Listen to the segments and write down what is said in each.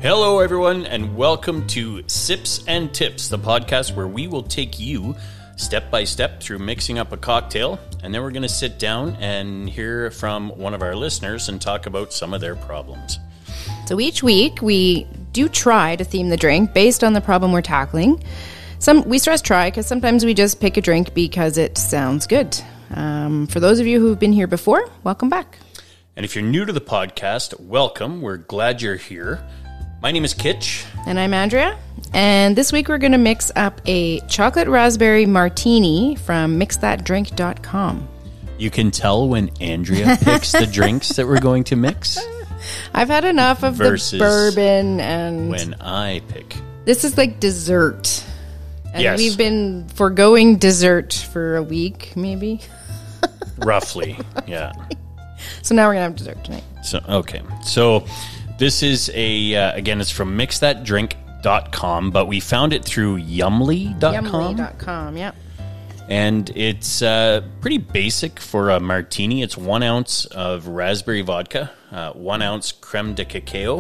Hello, everyone, and welcome to Sips and Tips, the podcast where we will take you step by step through mixing up a cocktail, and then we're going to sit down and hear from one of our listeners and talk about some of their problems. So each week, we do try to theme the drink based on the problem we're tackling. We stress try because sometimes we just pick a drink because it sounds good. For those of you who've been here before, welcome back. And if you're new to the podcast, welcome. We're glad you're here. My name is Kitch. And I'm Andrea. And this week we're going to mix up a chocolate raspberry martini from mixthatdrink.com. You can tell when Andrea picks the drinks that we're going to mix. I've had enough of the bourbon and... when I pick. This is like dessert. And yes. We've been foregoing dessert for a week, maybe. Roughly, yeah. So now we're going to have dessert tonight. So this is again, it's from mixthatdrink.com, but we found it through yumly.com. Yumly.com, yeah. And it's pretty basic for a martini. It's 1 ounce of raspberry vodka, 1 ounce creme de cacao,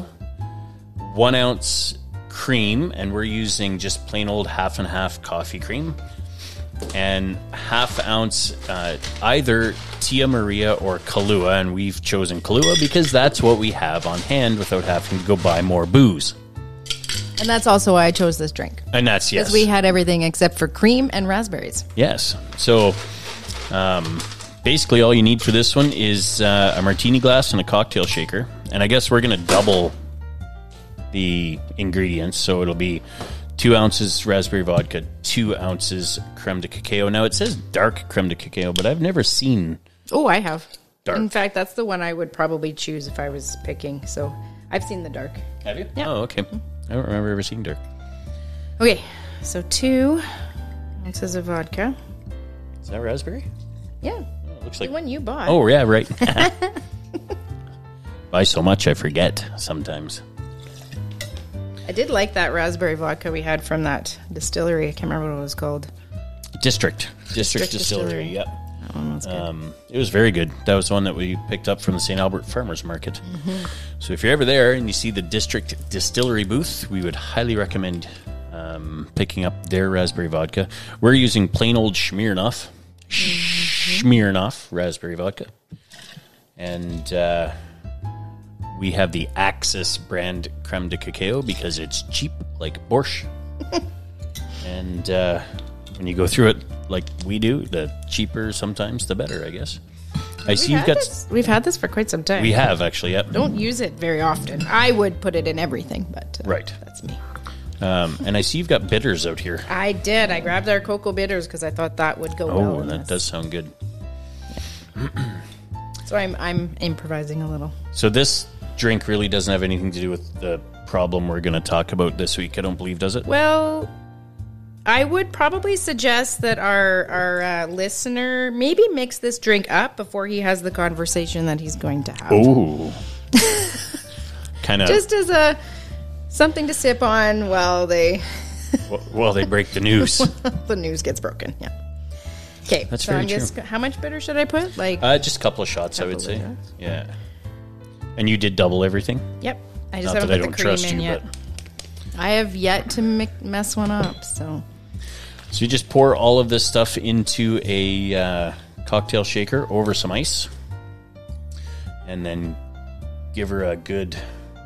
1 ounce cream, and we're using just plain old half and half coffee cream, and half ounce either Tia Maria or Kahlua, and we've chosen Kahlua because that's what we have on hand without having to go buy more booze. And that's also why I chose this drink. And that's, yes. Because we had everything except for cream and raspberries. Yes. So basically all you need for this one is a martini glass and a cocktail shaker. And I guess we're going to double the ingredients. So it'll be 2 ounces raspberry vodka, 2 ounces creme de cacao. Now, it says dark creme de cacao, but I've never seen... Oh, I have. Dark. In fact, that's the one I would probably choose if I was picking. So I've seen the dark. Have you? Yeah. Oh, okay. I don't remember ever seeing dark. Okay, so 2 ounces of vodka. Is that raspberry? Yeah. Oh, it looks like... the one you bought. Oh, yeah, right. Buy so much, I forget sometimes. I did like that raspberry vodka we had from that distillery. I can't remember what it was called. District Distillery, yep. That one was good. It was very good. That was the one that we picked up from the St. Albert Farmers Market. Mm-hmm. So if you're ever there and you see the District Distillery booth, we would highly recommend picking up their raspberry vodka. We're using plain old Smirnoff. Smirnoff raspberry vodka. And we have the Axis brand creme de cacao because it's cheap, like Borscht. And when you go through it like we do, the cheaper sometimes the better, I guess. I see you've got... We've had this for quite some time. We have, actually, yep. Don't use it very often. I would put it in everything, but right. That's me. And I see you've got bitters out here. I did. I grabbed our cocoa bitters because I thought that would go well. Oh, that does sound good. Yeah. So I'm improvising a little. So this drink really doesn't have anything to do with the problem we're going to talk about this week, I don't believe, does it? Well, I would probably suggest that our listener maybe mix this drink up before he has the conversation that he's going to have. Oh. Kind of. Just as something to sip on while they... while they break the news. The news gets broken, yeah. Okay, that's so very true. How much bitter should I put? Just a couple of shots, I would say. Shots? Yeah. And you did double everything? Yep. I just Not haven't that I put don't the cream trust in you, yet. but... I have yet to mess one up, so... So you just pour all of this stuff into a cocktail shaker over some ice. And then give her a good...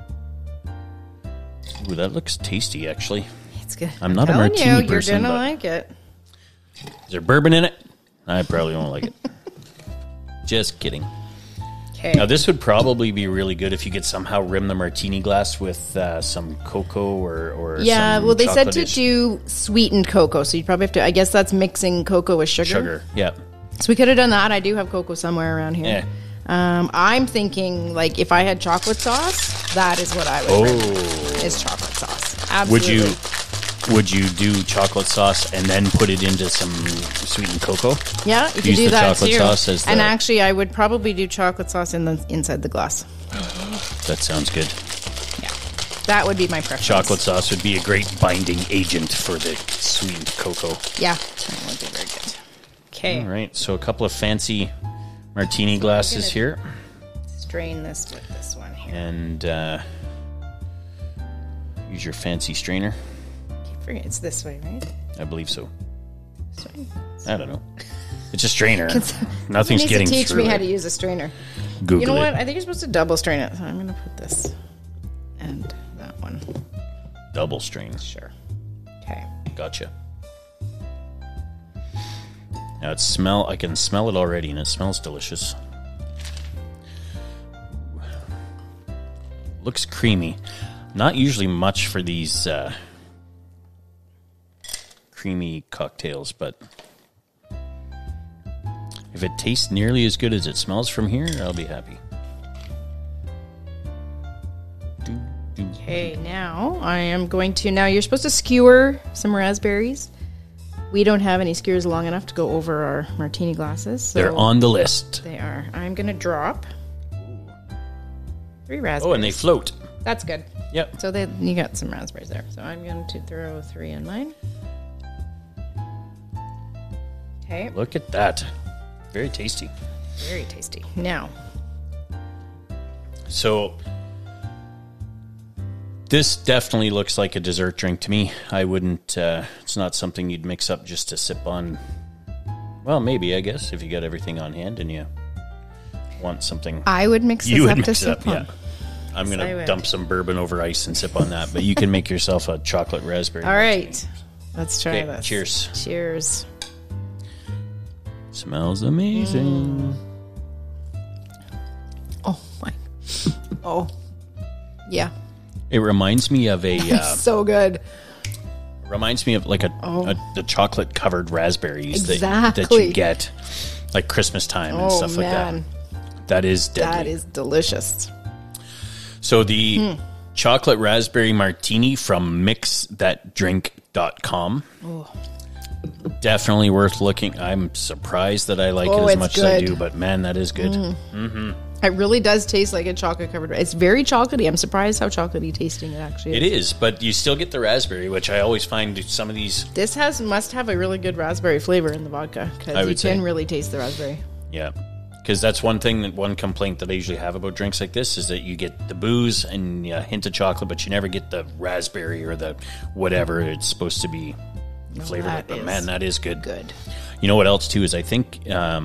Ooh, that looks tasty, actually. It's good. I'm not a martini person, you're gonna but like it. Is there bourbon in it? I probably won't like it. Just kidding. Okay. Now, this would probably be really good if you could somehow rim the martini glass with some cocoa or yeah, some well, they said to chocolate-ish do sweetened cocoa, so you'd probably have to... I guess that's mixing cocoa with sugar. sugar. Yeah. So we could have done that. I do have cocoa somewhere around here. Yeah. I'm thinking, like, if I had chocolate sauce, that is what I would bring, is chocolate sauce. Absolutely. Would you do chocolate sauce and then put it into some sweetened cocoa? Yeah, you could Use do the that chocolate too. sauce as and actually, I would probably do chocolate sauce inside the glass. That sounds good. Yeah, that would be my preference. Chocolate sauce would be a great binding agent for the sweetened cocoa. Yeah, that would be very good. Okay. All right, so a couple of fancy martini glasses here. Strain this with this one here. And Use your fancy strainer. Keep forgetting it's this way, right? I believe so. This way. I don't know. It's a strainer. Someone Nothing's needs getting to teach through me how it. to use a strainer. Google You know what? it. I think you're supposed to double strain it. So I'm going to put this and that one. Double strain. Sure. Okay. Gotcha. Now I can smell it already, and it smells delicious. Looks creamy. Not usually much for these creamy cocktails, but if it tastes nearly as good as it smells from here, I'll be happy. Okay, now I am going to. Now you're supposed to skewer some raspberries. We don't have any skewers long enough to go over our martini glasses. So They're on the list. They are. I'm going to drop 3 raspberries. Oh, and they float. That's good. Yep. So you got some raspberries there. So I'm going to throw 3 in mine. Okay. Look at that. Very tasty. Very tasty. Now, So this definitely looks like a dessert drink to me. I wouldn't, it's not something you'd mix up just to sip on. Well, maybe, I guess, if you got everything on hand and you want something. I would mix this You would up to mix it sip up, on. yeah. I'm going I to would. dump some bourbon over ice and sip on that, but you can make yourself a chocolate raspberry. All right. Let's try Okay, this. cheers. Cheers. Smells amazing. Oh, my. Oh. Yeah. It reminds me of a So good. like the chocolate covered raspberries that Exactly. you get like Christmas time and Oh, stuff like man. that. That is deadly. That is delicious. So the chocolate raspberry martini from mixthatdrink.com. Oh. Definitely worth looking. I'm surprised that I like Oh, it as it's much as I good. do, but man, that is good. It really does taste like a chocolate covered. It's very chocolatey. I'm surprised how chocolatey tasting it actually is. It is, but you still get the raspberry, which I always find some of these, This must have a really good raspberry flavor in the vodka I because would you say. can really taste the raspberry. yeah. Because that's one complaint that I usually have about drinks like this is that you get the booze and a hint of chocolate, but you never get the raspberry or the whatever it's supposed to be flavored that with. But is man, that is good. Good. You know what else too is I think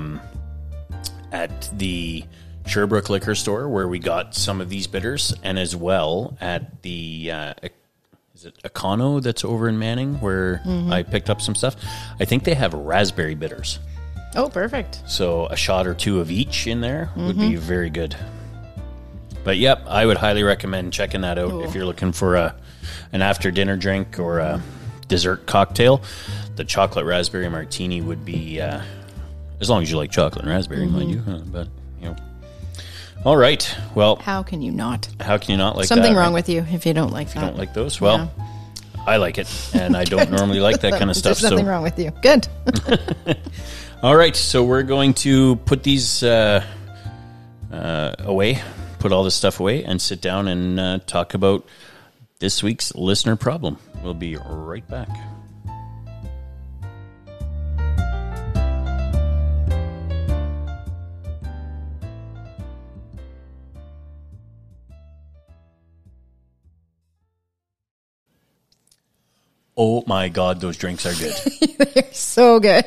at the Sherbrooke liquor store where we got some of these bitters, and as well at the is it Econo that's over in Manning where I picked up some stuff. I think they have raspberry bitters. Oh, perfect. So a shot or 2 of each in there would be very good. But yep, I would highly recommend checking that out if you're looking for an after dinner drink or a dessert cocktail. The chocolate raspberry martini would be, as long as you like chocolate and raspberry, mind you. But you know, all right. Well, How can you not? how can you not like Something that? wrong with you if you don't like that. You don't like those? Well, I like it, and I don't normally like that kind of stuff. There's nothing wrong with you. Good. All right, so we're going to put these away, put all this stuff away, and sit down and talk about this week's listener problem. We'll be right back. Oh my God, those drinks are good. They're so good.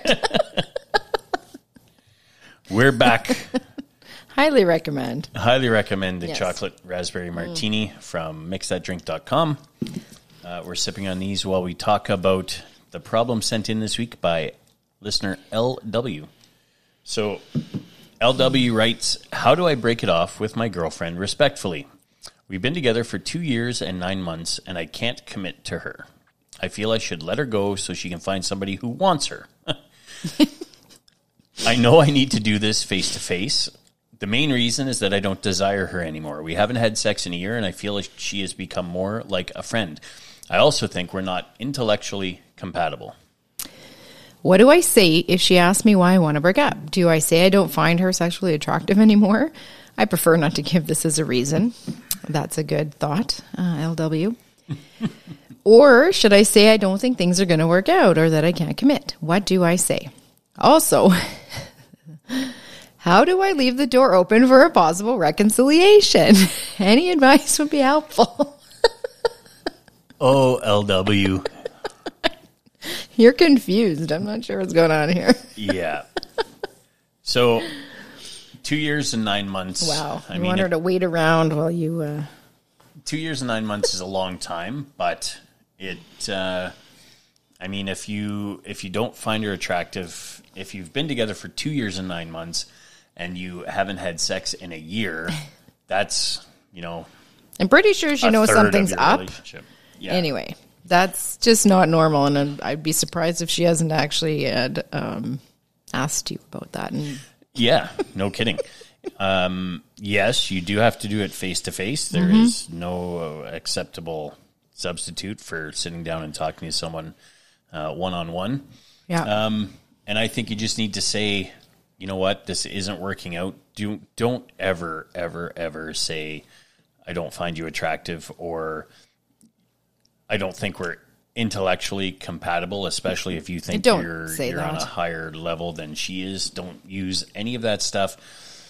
We're back. Highly recommend. Highly recommend the Yes. chocolate raspberry martini from mixthatdrink.com. We're sipping on these while we talk about the problem sent in this week by listener LW. So LW writes, how do I break it off with my girlfriend respectfully? We've been together for 2 years and 9 months, and I can't commit to her. I feel I should let her go so she can find somebody who wants her. I know I need to do this face to face. The main reason is that I don't desire her anymore. We haven't had sex in a year, and I feel like she has become more like a friend. I also think we're not intellectually compatible. What do I say if she asks me why I want to break up? Do I say I don't find her sexually attractive anymore? I prefer not to give this as a reason. That's a good thought, LW. Or should I say I don't think things are going to work out or that I can't commit? What do I say? Also, how do I leave the door open for a possible reconciliation? Any advice would be helpful. Oh, LW. You're confused. I'm not sure what's going on here. Yeah. So 2 years and 9 months. Wow. I want her to wait around while you... 2 years and 9 months is a long time, but it, if you don't find her attractive, if you've been together for 2 years and 9 months and you haven't had sex in a year, that's, I'm pretty sure she knows something's up. Yeah. Anyway, that's just not normal, and I'd be surprised if she hasn't actually had asked you about that. And yeah, no kidding. Yes, you do have to do it face to face. There is no acceptable substitute for sitting down and talking to someone one on one. Yeah. And I think you just need to say, you know what, this isn't working out. Don't ever, ever, ever say, I don't find you attractive, or I don't think we're intellectually compatible, especially if you think you're on a higher level than she is. Don't use any of that stuff.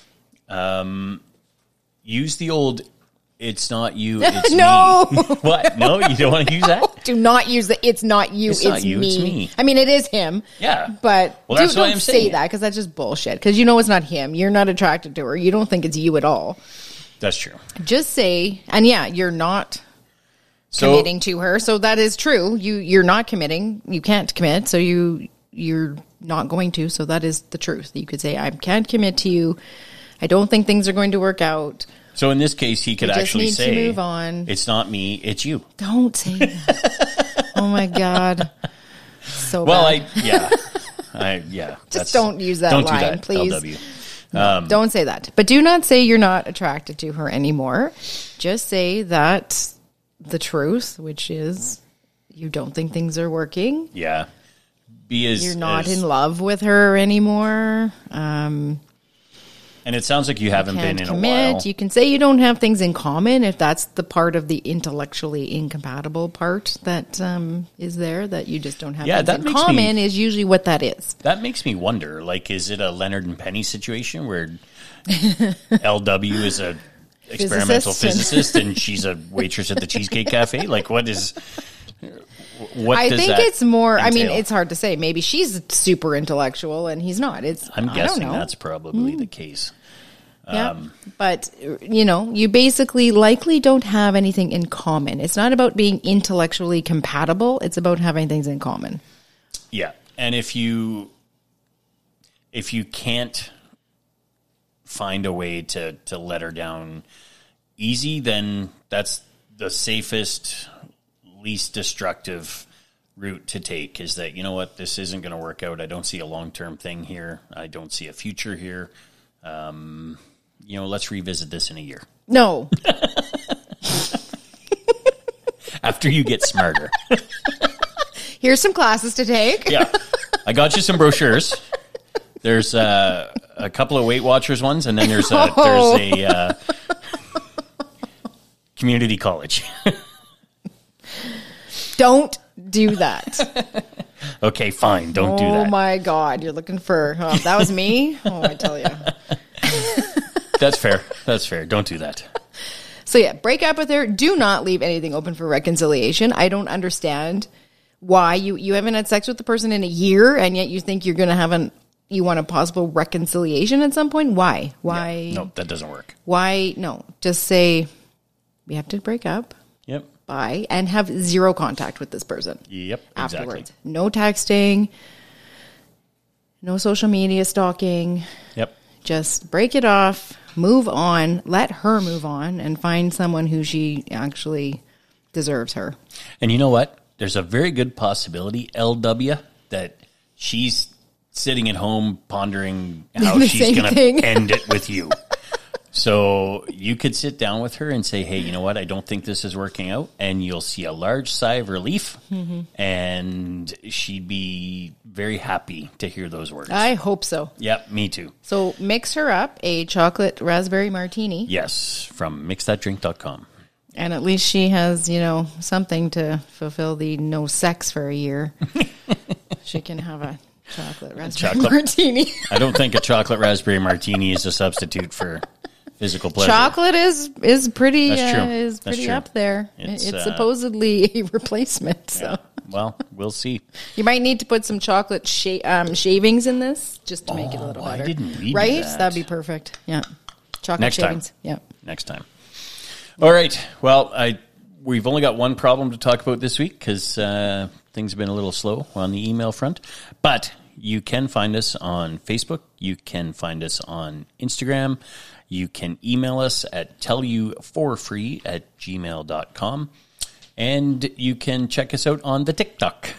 Use the old, it's not you, it's No. me. What? No, you don't want to use that? Do not use the it's not you, It's not you, it's me. I mean, it is him. Yeah. But Well, that's why don't I'm say saying that, because that's just bullshit. Because it's not him. You're not attracted to her. You don't think it's you at all. That's true. Just say, and yeah, you're not committing to her. So that is true. You're not committing. You can't commit. So you're not going to. So that is the truth. You could say, I can't commit to you. I don't think things are going to work out. So in this case, he could actually say, to move on. It's not me, it's you. Don't say that. Oh my God. So Well, bad. Just don't use that don't line, do that, please. LW. Don't say that. But do not say you're not attracted to her anymore. Just say that the truth, which is you don't think things are working. Yeah. You're not in love with her anymore. And it sounds like you haven't been in a while. You can say you don't have things in common if that's the part of the intellectually incompatible part that is there, that you just don't have things in common is usually what that is. That makes me wonder, is it a Leonard and Penny situation where LW is a experimental physicist and she's a waitress at the Cheesecake Cafe? What is... I think it's more, entail? It's hard to say. Maybe she's super intellectual and he's not. I'm guessing that's probably the case. Yeah, but, you basically likely don't have anything in common. It's not about being intellectually compatible. It's about having things in common. Yeah, and if you can't find a way to let her down easy, then that's the safest, least destructive route to take, is that, this isn't going to work out. I don't see a long-term thing here. I don't see a future here. Let's revisit this in a year. No. After you get smarter. Here's some classes to take. Yeah. I got you some brochures. There's a couple of Weight Watchers ones, and then there's a community college. Don't do that. Okay, fine. Don't do that. Oh my God. You're looking for, that was me? Oh, I tell you. That's fair. That's fair. Don't do that. So yeah, break up with her. Do not leave anything open for reconciliation. I don't understand why you haven't had sex with the person in a year and yet you think you're going to you want a possible reconciliation at some point. Why? Yeah. No, that doesn't work. Why? No, just say we have to break up. Yep. Bye. And have zero contact with this person. Yep. Afterwards. Exactly. No texting. No social media stalking. Yep. Just break it off, move on, let her move on, and find someone who she actually deserves her. And you know what? There's a very good possibility, LW, that she's sitting at home pondering how she's going to end it with you. So you could sit down with her and say, hey, you know what? I don't think this is working out. And you'll see a large sigh of relief. Mm-hmm. And she'd be very happy to hear those words. I hope so. Yep, me too. So mix her up a chocolate raspberry martini. Yes, from mixthatdrink.com. And at least she has, something to fulfill the no sex for a year. She can have a chocolate raspberry martini. I don't think a chocolate raspberry martini is a substitute for physical pleasure. Chocolate is pretty That's true. is That's pretty true. up there. It's, It's supposedly a replacement. So Yeah. Well, we'll see. you might need to put some chocolate shavings in this just to make it a little I better. didn't read right? that. That'd be perfect. Yeah. Chocolate Next time. shavings. Yeah. Next time. All right. Well, we've only got one problem to talk about this week because things have been a little slow on the email front. But you can find us on Facebook. You can find us on Instagram. You can email us at tellyouforfree@gmail.com. And you can check us out on the TikTok.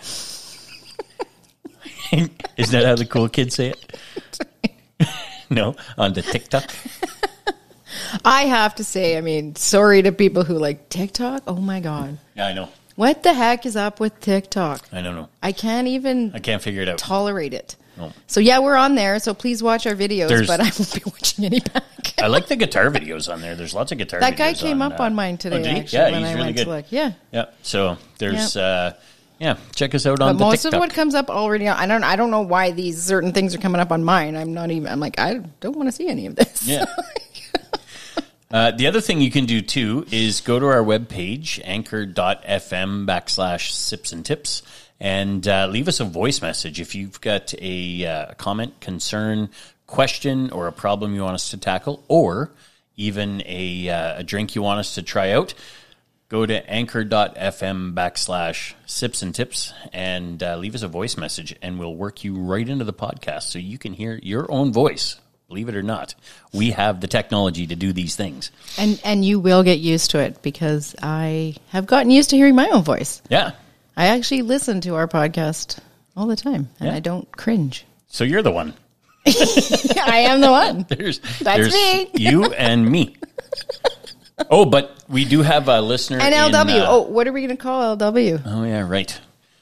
Isn't that how the cool kids say it? No, on the TikTok. I have to say, I mean, sorry to people who like TikTok. Oh my God. Yeah, I know. What the heck is up with TikTok? I don't know. I can't even I can't figure it out. tolerate it. No. So yeah, we're on there. So please watch our videos, There's- but I won't be watching any back. I like the guitar videos on there. There's lots of guitar videos. That guy came up on mine today, did he? actually, Yeah, when he's I really went good. to look. Yeah. Yeah, so there's, check us out on But the most TikTok. of what comes up already, I don't know why these certain things are coming up on mine. I'm like, I don't want to see any of this. Yeah. The other thing you can do too is go to our webpage, anchor.fm/sips and tips, and leave us a voice message. If you've got a comment, concern, question, or a problem you want us to tackle, or even a drink you want us to try out, go to anchor.fm/sips and tips and leave us a voice message, and we'll work you right into the podcast so you can hear your own voice. Believe it or not, we have the technology to do these things. And you will get used to it because I have gotten used to hearing my own voice. Yeah. I actually listen to our podcast all the time, and Yeah. I don't cringe. So you're the one. I am the one. There's me. You and me. Oh, but we do have a listener. And in, LW. What are we going to call LW? Oh, yeah, right.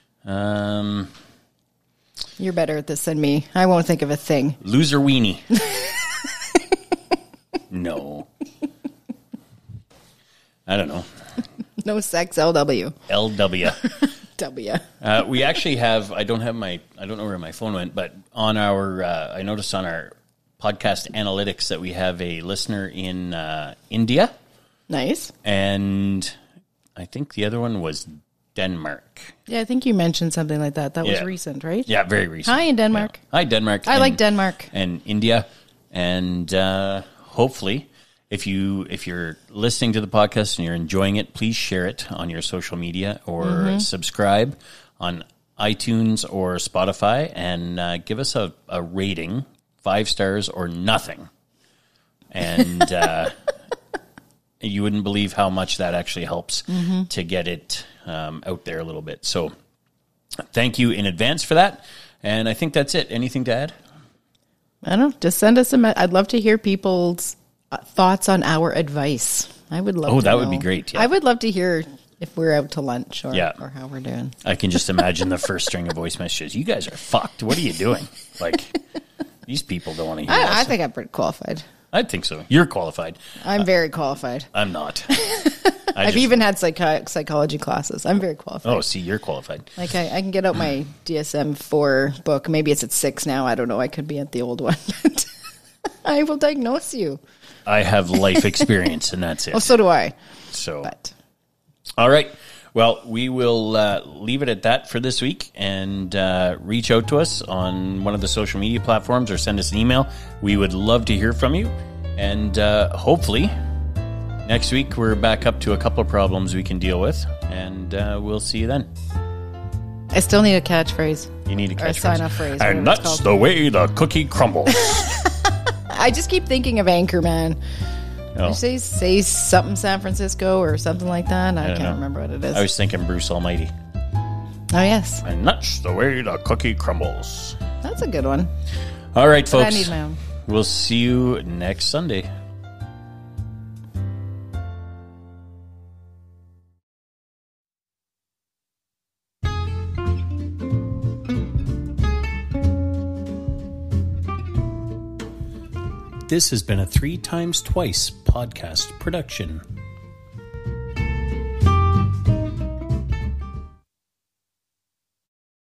You're better at this than me. I won't think of a thing. Loser weenie. No. I don't know. No sex, LW. LW. W. We actually have, I don't know where my phone went, but on our, I noticed on our podcast analytics that we have a listener in India, Nice. and I think the other one was Denmark. Yeah, I think you mentioned something like that. That was Yeah. recent, right? Yeah, very recent. Hi, in Denmark. Yeah. Hi, Denmark. I like Denmark. And India. And hopefully, if you're listening to the podcast and you're enjoying it, please share it on your social media or subscribe on iTunes or Spotify and give us a rating, 5 stars or nothing. And you wouldn't believe how much that actually helps to get it out there a little bit. So thank you in advance for that. And I think that's it. Anything to add? I don't know. Just send us I'd love to hear people's thoughts on our advice. I would love to that would know. be great, yeah. I would love to hear if we're out to lunch or Yeah. how we're doing. I can just imagine the first string of voice messages. You guys are fucked. What are you doing? Like, these people don't want to hear I this. think I'm pretty qualified. I think so. You're qualified. I'm very qualified. I'm not. I've even had psychology classes. I'm very qualified. Oh, see, you're qualified. Like I can get out my DSM-4 book. Maybe it's at 6 now. I don't know. I could be at the old one. I will diagnose you. I have life experience, and that's it. Oh, so do I. So, But all right. Well, we will leave it at that for this week and reach out to us on one of the social media platforms or send us an email. We would love to hear from you. And hopefully next week we're back up to a couple of problems we can deal with. And we'll see you then. I still need a catchphrase. You need a catchphrase. sign-off phrase, whatever And it's that's called. the way the cookie crumbles. I just keep thinking of Anchorman. Oh, Say something San Francisco or something like that. I don't can't know. remember what it is. I was thinking Bruce Almighty. Oh, yes. And that's the way the cookie crumbles. That's a good one. All right, But folks. I need my own. We'll see you next Sunday. This has been a 3 Times Twice podcast production.